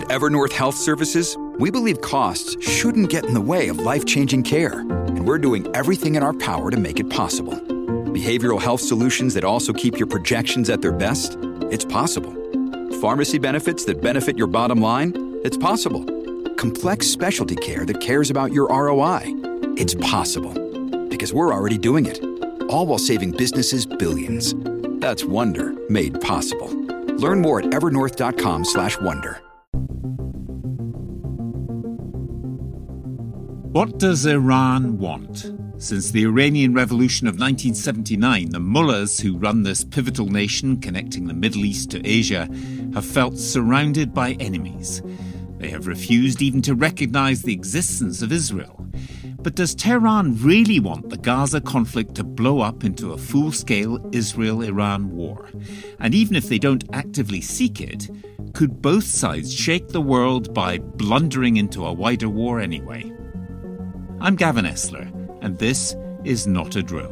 At Evernorth Health Services, we believe costs shouldn't get in the way of life-changing care, and we're doing everything in our power to make it possible. Behavioral health solutions that also keep your projections at their best? It's possible. Pharmacy benefits that benefit your bottom line? It's possible. Complex specialty care that cares about your ROI? It's possible. Because we're already doing it. All while saving businesses billions. That's Wonder made possible. Learn more at evernorth.com/wonder. What does Iran want? Since the Iranian Revolution of 1979, the mullahs who run this pivotal nation connecting the Middle East to Asia have felt surrounded by enemies. They have refused even to recognize the existence of Israel. But does Tehran really want the Gaza conflict to blow up into a full-scale Israel-Iran war? And even if they don't actively seek it, could both sides shake the world by blundering into a wider war anyway? I'm Gavin Esler, and this is Not a Drill.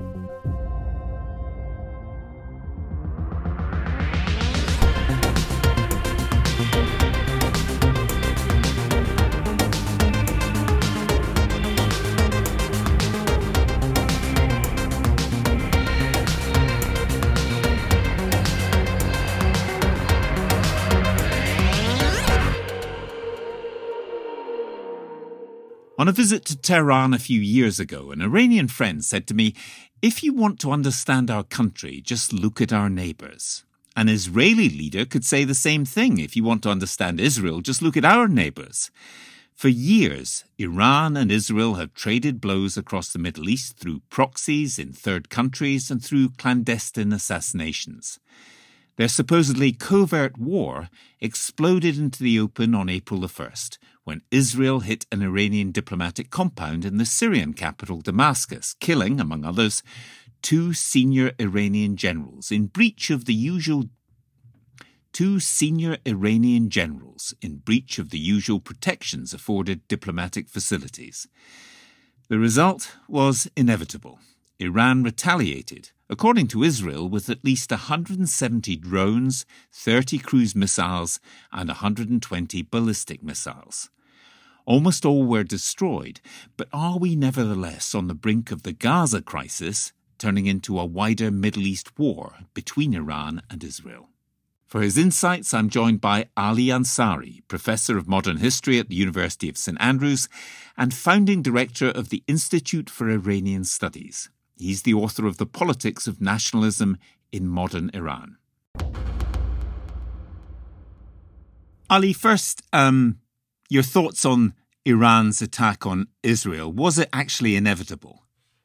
On a visit to Tehran a few years ago, an Iranian friend said to me, "If you want to understand our country, just look at our neighbours." An Israeli leader could say the same thing. If you want to understand Israel, just look at our neighbours. For years, Iran and Israel have traded blows across the Middle East through proxies in third countries and through clandestine assassinations. Their supposedly covert war exploded into the open on April the 1st, when Israel hit an Iranian diplomatic compound in the Syrian capital Damascus, killing, among others, 2 senior Iranian generals in breach of the usual protections afforded diplomatic facilities. The result was inevitable. Iran retaliated, according to Israel, with at least 170 drones, 30 cruise missiles, and 120 ballistic missiles. Almost all were destroyed, but are we nevertheless on the brink of the Gaza crisis, turning into a wider Middle East war between Iran and Israel? For his insights, I'm joined by Ali Ansari, Professor of Modern History at the University of St Andrews and founding director of the Institute for Iranian Studies. He's the author of The Politics of Nationalism in Modern Iran. Ali, first, your thoughts on Iran's attack on Israel. Was it actually inevitable?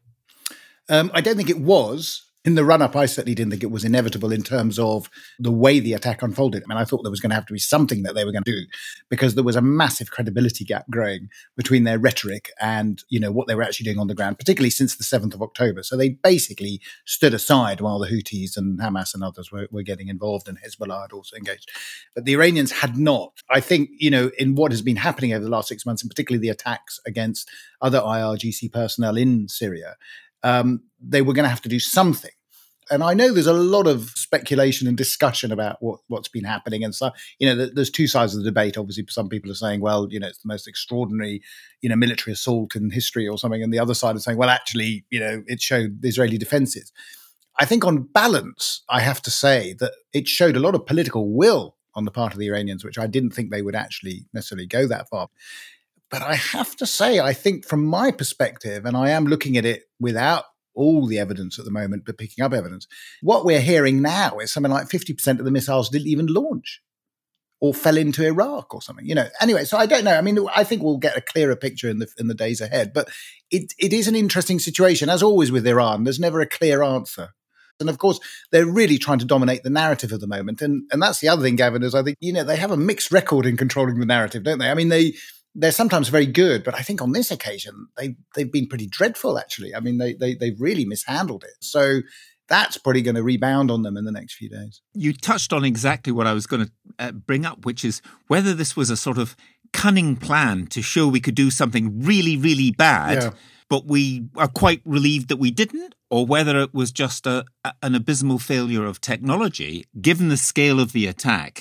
I don't think it was. In the run-up, I certainly didn't think it was inevitable in terms of the way the attack unfolded. I mean, I thought there was going to have to be something that they were going to do because there was a massive credibility gap growing between their rhetoric and, what they were actually doing on the ground, particularly since the 7th of October. So they basically stood aside while the Houthis and Hamas and others were getting involved, and Hezbollah had also engaged. But the Iranians had not. I think, in what has been happening over the last 6 months, and particularly the attacks against other IRGC personnel in Syria, they were going to have to do something. And I know there's a lot of speculation and discussion about what's been happening. And so, there's two sides of the debate. Obviously, some people are saying, well, it's the most extraordinary, military assault in history or something. And the other side is saying, well, actually, it showed the Israeli defenses. I think on balance, I have to say that it showed a lot of political will on the part of the Iranians, which I didn't think they would actually necessarily go that far. But I have to say, I think from my perspective, and I am looking at it without all the evidence at the moment, but picking up evidence, what we're hearing now is something like 50% of the missiles didn't even launch or fell into Iraq or something, Anyway, so I don't know. I mean, I think we'll get a clearer picture in the days ahead. But it is an interesting situation. As always with Iran, there's never a clear answer. And of course, they're really trying to dominate the narrative at the moment. And that's the other thing, Gavin, is I think, they have a mixed record in controlling the narrative, don't they? I mean, they're sometimes very good, but I think on this occasion, they've been pretty dreadful, actually. I mean, they've really mishandled it. So that's probably going to rebound on them in the next few days. You touched on exactly what I was going to bring up, which is whether this was a sort of cunning plan to show we could do something really, really bad, but we are quite relieved that we didn't, or whether it was just an abysmal failure of technology, given the scale of the attack,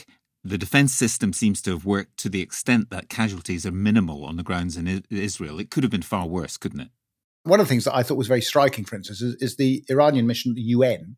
The defence system seems to have worked to the extent that casualties are minimal on the grounds in Israel. It could have been far worse, couldn't it? One of the things that I thought was very striking, for instance, is the Iranian mission at the UN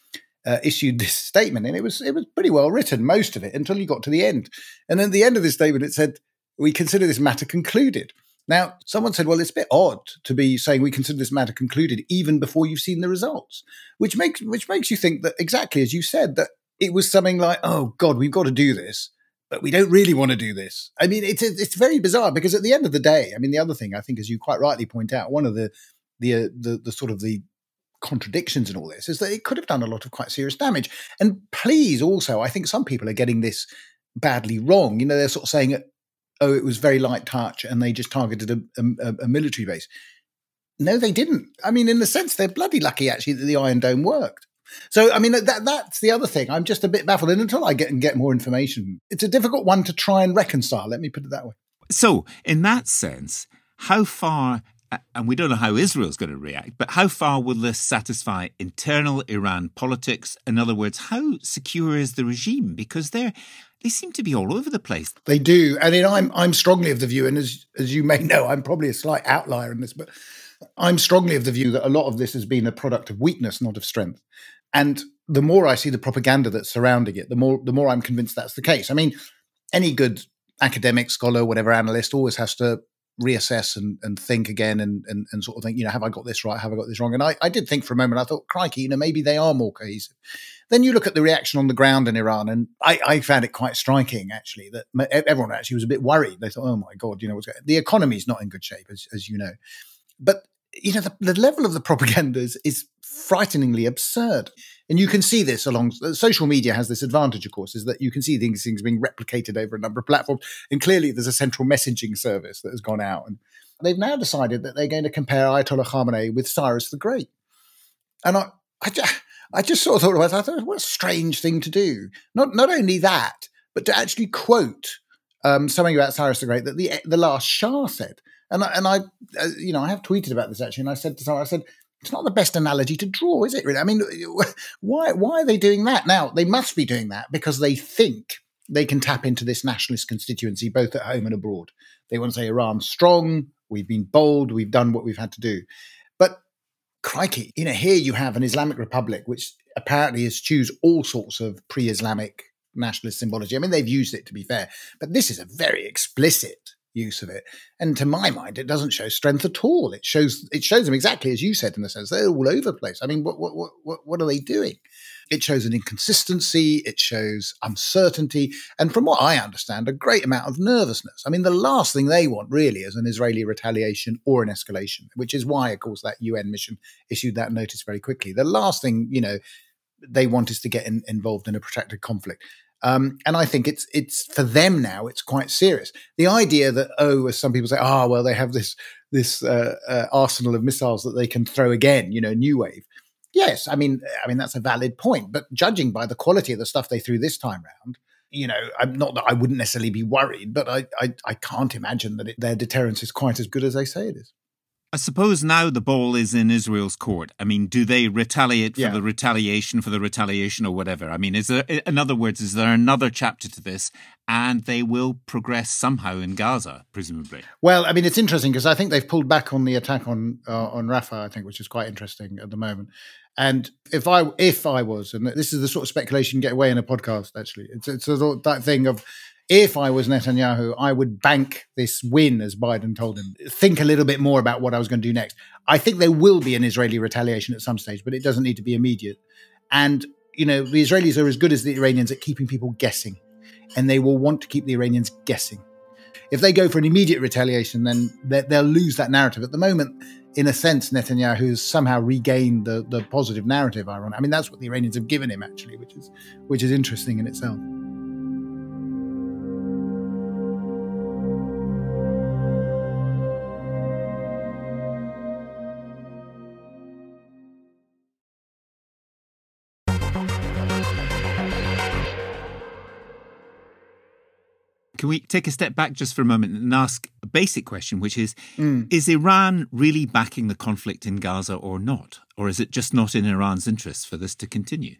issued this statement, and it was pretty well written, most of it, until you got to the end. And then at the end of this statement, it said, "We consider this matter concluded." Now, someone said, well, it's a bit odd to be saying we consider this matter concluded even before you've seen the results, which makes you think that, exactly as you said, that it was something like, oh, God, we've got to do this, but we don't really want to do this. I mean, it's very bizarre, because at the end of the day, I mean, the other thing, I think, as you quite rightly point out, one of the sort of the contradictions in all this is that it could have done a lot of quite serious damage. And please, also, I think some people are getting this badly wrong. You know, they're sort of saying, oh, it was very light touch and they just targeted a military base. No, they didn't. I mean, in the sense, they're bloody lucky, actually, that the Iron Dome worked. So, I mean, that's the other thing. I'm just a bit baffled. And until I get more information, it's a difficult one to try and reconcile. Let me put it that way. So, in that sense, how far, and we don't know how Israel's going to react, but how far will this satisfy internal Iran politics? In other words, how secure is the regime? Because they seem to be all over the place. They do. I mean, I'm strongly of the view, and as you may know, I'm probably a slight outlier in this, but I'm strongly of the view that a lot of this has been a product of weakness, not of strength. And the more I see the propaganda that's surrounding it, the more I'm convinced that's the case. I mean, any good academic, scholar, whatever, analyst always has to reassess and think again and sort of think, you know, have I got this right? Have I got this wrong? And I did think for a moment, I thought, crikey, you know, maybe they are more cohesive. Then you look at the reaction on the ground in Iran, and I found it quite striking, actually, that everyone actually was a bit worried. They thought, oh my God, you know, the economy is not in good shape, as you know. But, you know, the level of the propaganda is frighteningly absurd. And you can see this along social media has this advantage, of course, is that you can see these things being replicated over a number of platforms. And clearly there's a central messaging service that has gone out. And they've now decided that they're going to compare Ayatollah Khamenei with Cyrus the Great. And I just sort of thought about it. I thought, what a strange thing to do. Not only that, but to actually quote something about Cyrus the Great that the last Shah said. And I you know, I have tweeted about this actually, and I said to someone, I said, it's not the best analogy to draw, is it really? I mean, why are they doing that? Now, they must be doing that because they think they can tap into this nationalist constituency both at home and abroad. They want to say Iran's strong, we've been bold, we've done what we've had to do. But crikey, you know, here you have an Islamic Republic which apparently eschews all sorts of pre-Islamic nationalist symbology. I mean, they've used it, to be fair, but this is a very explicit use of it. And to my mind, it doesn't show strength at all. It shows them exactly as you said, in the sense they're all over the place. I mean, what are they doing? It shows an inconsistency. It shows uncertainty. And from what I understand, a great amount of nervousness. I mean, the last thing they want really is an Israeli retaliation or an escalation, which is why, of course, that UN mission issued that notice very quickly. The last thing, you know, they want is to get involved in a protracted conflict. And I think it's for them now, it's quite serious. The idea that, as some people say, well, they have this arsenal of missiles that they can throw again, you know, new wave. Yes, I mean that's a valid point. But judging by the quality of the stuff they threw this time round, you know, I'm not that I wouldn't necessarily be worried, but I can't imagine that their deterrence is quite as good as they say it is. I suppose now the ball is in Israel's court. I mean, do they retaliate for the retaliation or whatever? I mean, in other words, is there another chapter to this and they will progress somehow in Gaza, presumably? Well, I mean, it's interesting because I think they've pulled back on the attack on Rafah, I think, which is quite interesting at the moment. And if I was, and this is the sort of speculation you get away in a podcast, actually, it's sort of that thing of, if I was Netanyahu, I would bank this win, as Biden told him. Think a little bit more about what I was going to do next. I think there will be an Israeli retaliation at some stage, but it doesn't need to be immediate. And, you know, the Israelis are as good as the Iranians at keeping people guessing, and they will want to keep the Iranians guessing. If they go for an immediate retaliation, then they'll lose that narrative. At the moment, in a sense, Netanyahu's somehow regained the positive narrative. I mean, that's what the Iranians have given him, actually, which is interesting in itself. Can we take a step back just for a moment and ask a basic question, which is Iran really backing the conflict in Gaza or not? Or is it just not in Iran's interests for this to continue?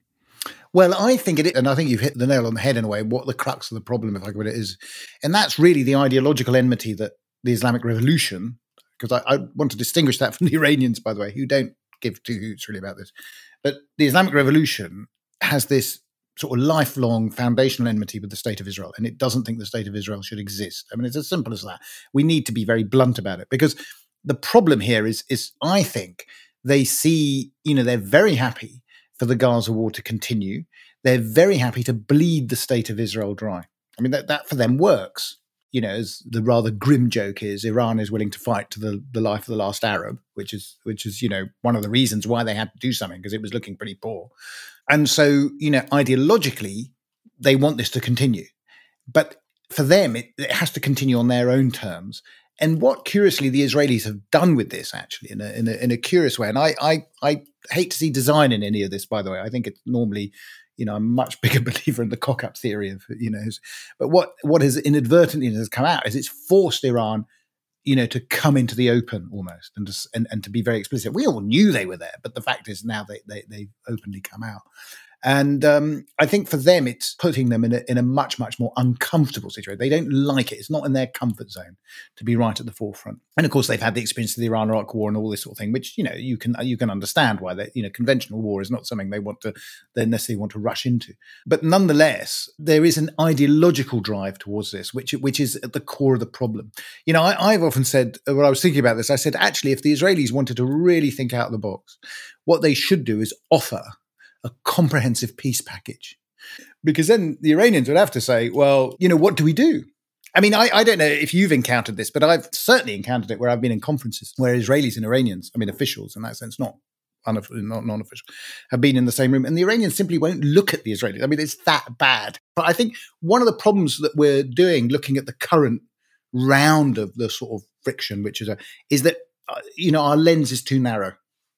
Well, I think it is, and I think you've hit the nail on the head in a way, what the crux of the problem, if I could put it, is. And that's really the ideological enmity that the Islamic Revolution, because I want to distinguish that from the Iranians, by the way, who don't give two hoots really about this. But the Islamic Revolution has this sort of lifelong foundational enmity with the State of Israel, and it doesn't think the State of Israel should exist. I mean, it's as simple as that. We need to be very blunt about it, because the problem here is I think they see, they're very happy for the Gaza war to continue. They're very happy to bleed the State of Israel dry. I mean, that for them works. As the rather grim joke is, Iran is willing to fight to the life of the last Arab, which is one of the reasons why they had to do something, because it was looking pretty poor. And so, ideologically, they want this to continue. But for them, it has to continue on their own terms. And what, curiously, the Israelis have done with this, actually, in a curious way, and I hate to see design in any of this, by the way. I think it's normally, I'm a much bigger believer in the cock-up theory of, but what has inadvertently has come out is it's forced Iran, to come into the open almost and to be very explicit. We all knew they were there, but the fact is now they openly come out. And I think for them, it's putting them in a much, much more uncomfortable situation. They don't like it. It's not in their comfort zone to be right at the forefront. And of course, they've had the experience of the Iran-Iraq war and all this sort of thing, which, you can understand why conventional war is not something they necessarily want to rush into. But nonetheless, there is an ideological drive towards this, which is at the core of the problem. I've often said, when I was thinking about this, I said, actually, if the Israelis wanted to really think out of the box, what they should do is offer a comprehensive peace package. Because then the Iranians would have to say, well, what do we do? I mean, I don't know if you've encountered this, but I've certainly encountered it where I've been in conferences where Israelis and Iranians, I mean, officials in that sense, not non-official, have been in the same room. And the Iranians simply won't look at the Israelis. I mean, it's that bad. But I think one of the problems that we're doing, looking at the current round of the sort of friction, which is that, our lens is too narrow.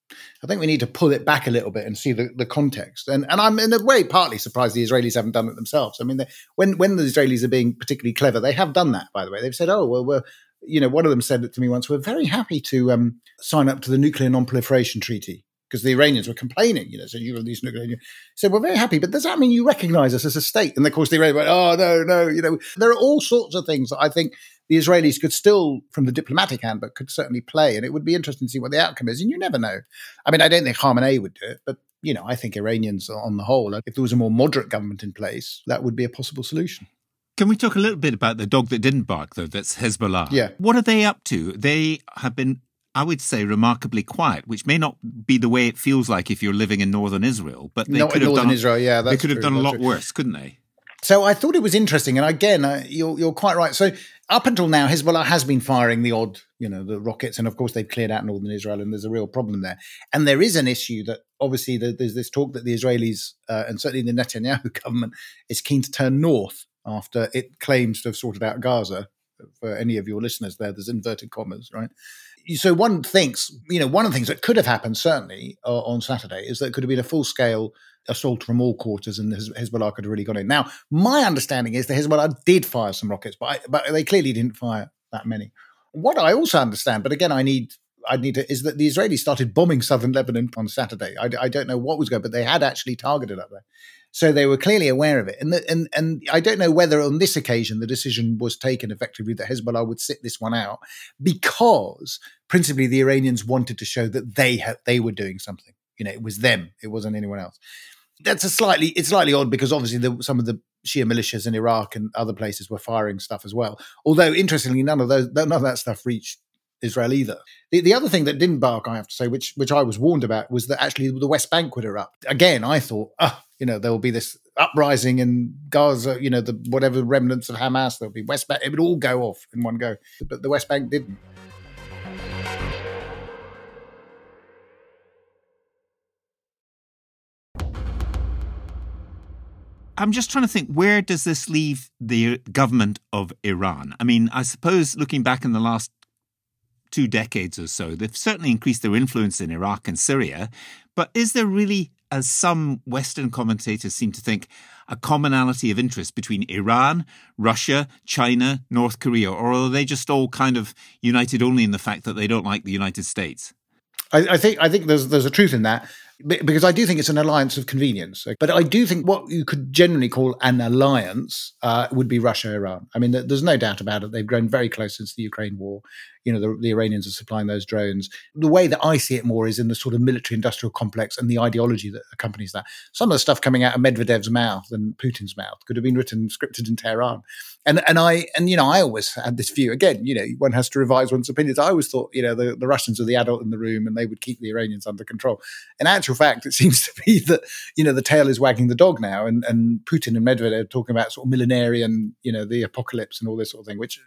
I think we need to pull it back a little bit and see the context. And I'm in a way partly surprised the Israelis haven't done it themselves. I mean, when the Israelis are being particularly clever, they have done that, by the way. They've said, oh, well, one of them said it to me once, we're very happy to sign up to the Nuclear Non-Proliferation Treaty, because the Iranians were complaining, so you release nuclear. So we're very happy, but does that mean you recognize us as a state? And of course the Iranians went, oh, no, there are all sorts of things that I think the Israelis could still, from the diplomatic handbook, could certainly play. And it would be interesting to see what the outcome is. And you never know. I mean, I don't think Khamenei would do it, but, I think Iranians on the whole, if there was a more moderate government in place, that would be a possible solution. Can we talk a little bit about the dog that didn't bark, though? That's Hezbollah. Yeah. What are they up to? They have been, I would say, remarkably quiet, which may not be the way it feels like if you're living in northern Israel. But they could have done Israel, yeah, they could have done a lot worse, couldn't they? So I thought it was interesting. And again, you're quite right. So up until now, Hezbollah has been firing the odd, the rockets. And of course, they've cleared out northern Israel, and there's a real problem there. And there is an issue that obviously there's this talk that the Israelis and certainly the Netanyahu government is keen to turn north after it claims to have sorted out Gaza. For any of your listeners there's inverted commas, right? So one thinks, one of the things that could have happened certainly on Saturday is that it could have been a full-scale assault from all quarters, and Hezbollah could have really gone in. Now, my understanding is that Hezbollah did fire some rockets, but they clearly didn't fire that many. What I also understand, but again, I need to, is that the Israelis started bombing southern Lebanon on Saturday. I don't know what was going on, but they had actually targeted up there. So they were clearly aware of it. And I don't know whether on this occasion the decision was taken effectively that Hezbollah would sit this one out, because principally the Iranians wanted to show that they were doing something. It was them. It wasn't anyone else. It's slightly odd, because obviously some of the Shia militias in Iraq and other places were firing stuff as well. Although interestingly, none of that stuff reached Israel either. The other thing that didn't bark, I have to say, which I was warned about, was that actually the West Bank would erupt. Again, I thought, there will be this uprising in Gaza, the whatever remnants of Hamas, there'll be West Bank, it would all go off in one go. But the West Bank didn't. I'm just trying to think, where does this leave the government of Iran? I mean, I suppose looking back in the last 2 decades or so, they've certainly increased their influence in Iraq and Syria. But is there really, as some Western commentators seem to think, a commonality of interest between Iran, Russia, China, North Korea? Or are they just all kind of united only in the fact that they don't like the United States? I think there's a truth in that. Because I do think it's an alliance of convenience. But I do think what you could generally call an alliance would be Russia-Iran. I mean, there's no doubt about it. They've grown very close since the Ukraine war. The Iranians are supplying those drones. The way that I see it more is in the sort of military-industrial complex and the ideology that accompanies that. Some of the stuff coming out of Medvedev's mouth and Putin's mouth could have been written, scripted in Tehran. And I always had this view. Again, one has to revise one's opinions. I always thought, the Russians were the adult in the room and they would keep the Iranians under control. In actual fact, it seems to be that, the tail is wagging the dog now, and Putin and Medvedev are talking about sort of millenarian, the apocalypse and all this sort of thing, which,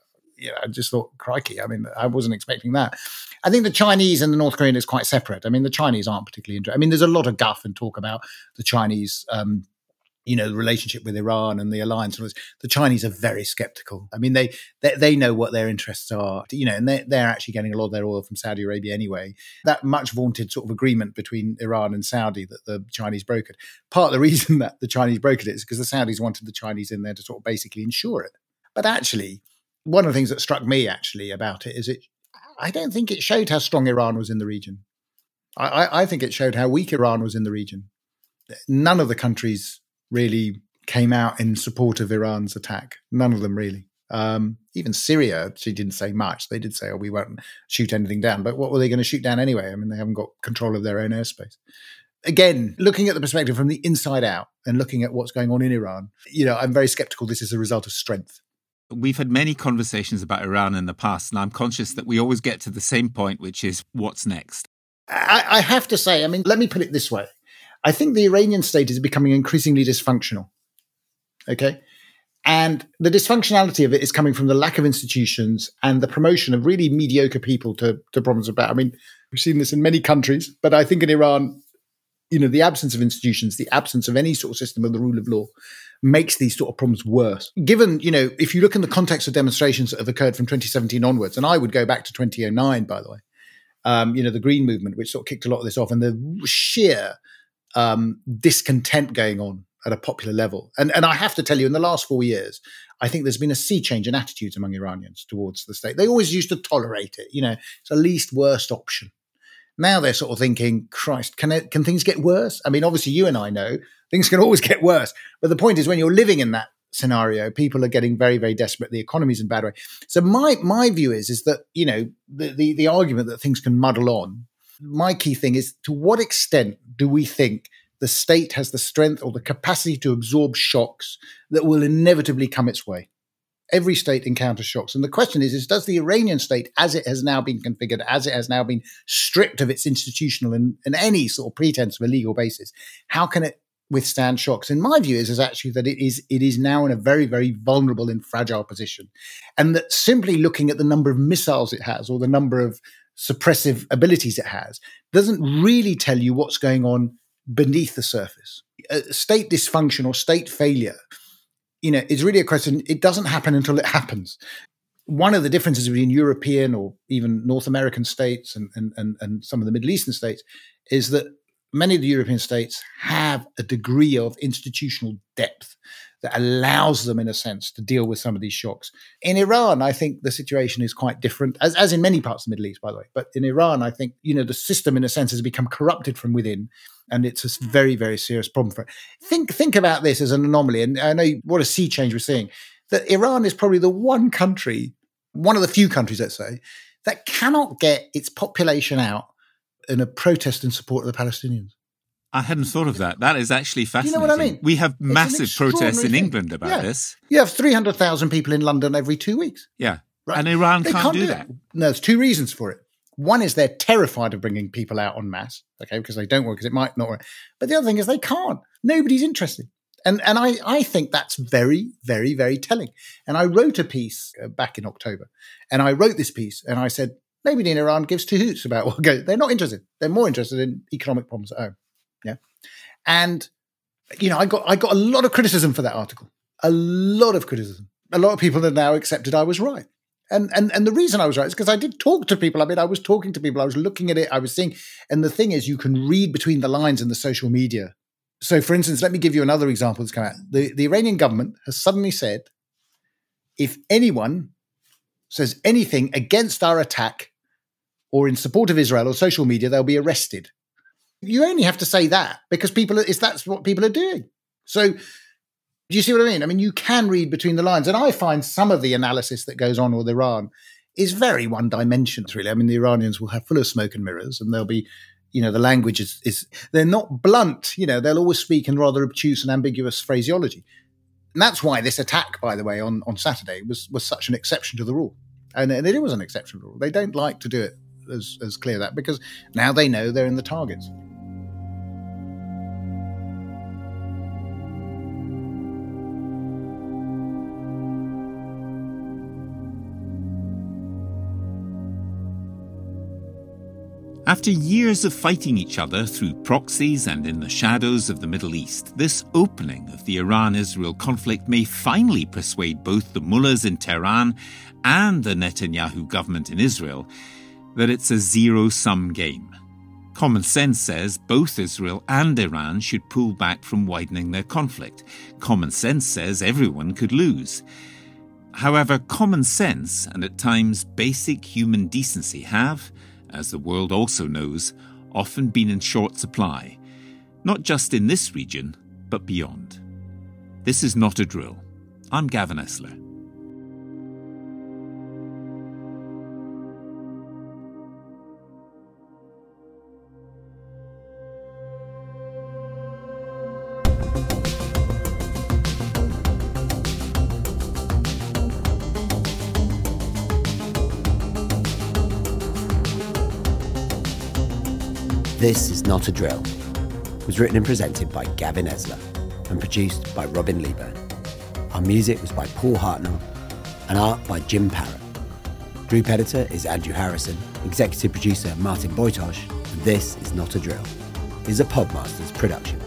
I just thought, crikey, I mean, I wasn't expecting that. I think the Chinese and the North Korean is quite separate. I mean, the Chinese aren't particularly interested. I mean, there's a lot of guff and talk about the Chinese, the relationship with Iran and the alliance. The Chinese are very skeptical. I mean, they know what their interests are, and they're actually getting a lot of their oil from Saudi Arabia anyway. That much vaunted sort of agreement between Iran and Saudi that the Chinese brokered. Part of the reason that the Chinese brokered it is because the Saudis wanted the Chinese in there to sort of basically ensure it. But actually, one of the things that struck me actually about it is I don't think it showed how strong Iran was in the region. I think it showed how weak Iran was in the region. None of the countries really came out in support of Iran's attack. None of them really. Even Syria, she didn't say much. They did say, we won't shoot anything down. But what were they going to shoot down anyway? I mean, they haven't got control of their own airspace. Again, looking at the perspective from the inside out and looking at what's going on in Iran, I'm very skeptical this is a result of strength. We've had many conversations about Iran in the past, and I'm conscious that we always get to the same point, which is what's next. I have to say, I mean, let me put it this way. I think the Iranian state is becoming increasingly dysfunctional. Okay? And the dysfunctionality of it is coming from the lack of institutions and the promotion of really mediocre people to problems of power. I mean, we've seen this in many countries, but I think in Iran, the absence of institutions, the absence of any sort of system of the rule of law makes these sort of problems worse. Given, if you look in the context of demonstrations that have occurred from 2017 onwards, and I would go back to 2009, by the way, the Green Movement, which sort of kicked a lot of this off, and the sheer discontent going on at a popular level. And I have to tell you, in the last 4 years, I think there's been a sea change in attitudes among Iranians towards the state. They always used to tolerate it. It's the least worst option. Now they're sort of thinking, Christ, can things get worse? I mean, obviously you and I know things can always get worse. But the point is, when you're living in that scenario, people are getting very, very desperate. The economy's in a bad way. So my view is that, the argument that things can muddle on, my key thing is, to what extent do we think the state has the strength or the capacity to absorb shocks that will inevitably come its way? Every state encounters shocks. And the question is does the Iranian state, as it has now been configured, as it has now been stripped of its institutional and any sort of pretense of a legal basis, how can it withstand shocks? In my view is actually that it is now in a very, very vulnerable and fragile position. And that simply looking at the number of missiles it has or the number of suppressive abilities it has doesn't really tell you what's going on beneath the surface. State dysfunction or state failure, it's really a question. It doesn't happen until it happens. One of the differences between European or even North American states and some of the Middle Eastern states is that many of the European states have a degree of institutional depth that allows them, in a sense, to deal with some of these shocks. In Iran, I think the situation is quite different, as in many parts of the Middle East, by the way. But in Iran, I think, the system, in a sense, has become corrupted from within. And it's a very, very serious problem for it. Think about this as an anomaly. And I know what a sea change we're seeing. That Iran is probably the one country, one of the few countries, let's say, that cannot get its population out in a protest in support of the Palestinians. I hadn't thought of that. That is actually fascinating. You know what I mean? We have massive protests in England about this. You have 300,000 people in London every 2 weeks. Yeah. Right? And Iran can't do that. No, there's two reasons for it. One is they're terrified of bringing people out en masse, okay, because they don't work, because it might not work. But the other thing is they can't. Nobody's interested. And I think that's very, very, very telling. And I wrote a piece back in October. And I wrote this piece and I said, nobody in Iran gives two hoots about what goes. They're not interested. They're more interested in economic problems at home. Yeah. And, I got a lot of criticism for that article. A lot of criticism. A lot of people have now accepted I was right. And the reason I was right is because I did talk to people. I mean, I was talking to people. I was looking at it. I was seeing. And the thing is, you can read between the lines in the social media. So, for instance, let me give you another example that's come out. The Iranian government has suddenly said, if anyone says anything against our attack or in support of Israel on social media, they'll be arrested. You only have to say that because that's what people are doing. So do you see what I mean? I mean, you can read between the lines. And I find some of the analysis that goes on with Iran is very one-dimensional, really. I mean, the Iranians will have full of smoke and mirrors, and they'll be, the language is they're not blunt. They'll always speak in rather obtuse and ambiguous phraseology. And that's why this attack, by the way, on Saturday was such an exception to the rule. And it was an exception to the rule. They don't like to do it as clear that, because now they know they're in the targets. After years of fighting each other through proxies and in the shadows of the Middle East, this opening of the Iran-Israel conflict may finally persuade both the mullahs in Tehran and the Netanyahu government in Israel that it's a zero-sum game. Common sense says both Israel and Iran should pull back from widening their conflict. Common sense says everyone could lose. However, common sense and at times basic human decency have, as the world also knows, often been in short supply, not just in this region, but beyond. This is Not a Drill. I'm Gavin Esler. This is Not a Drill. It was written and presented by Gavin Esler and produced by Robin Lieber. Our music was by Paul Hartnell and art by Jim Parrott. Group editor is Andrew Harrison, executive producer Martin Boytosh, and this is Not a Drill. It is a Podmasters production.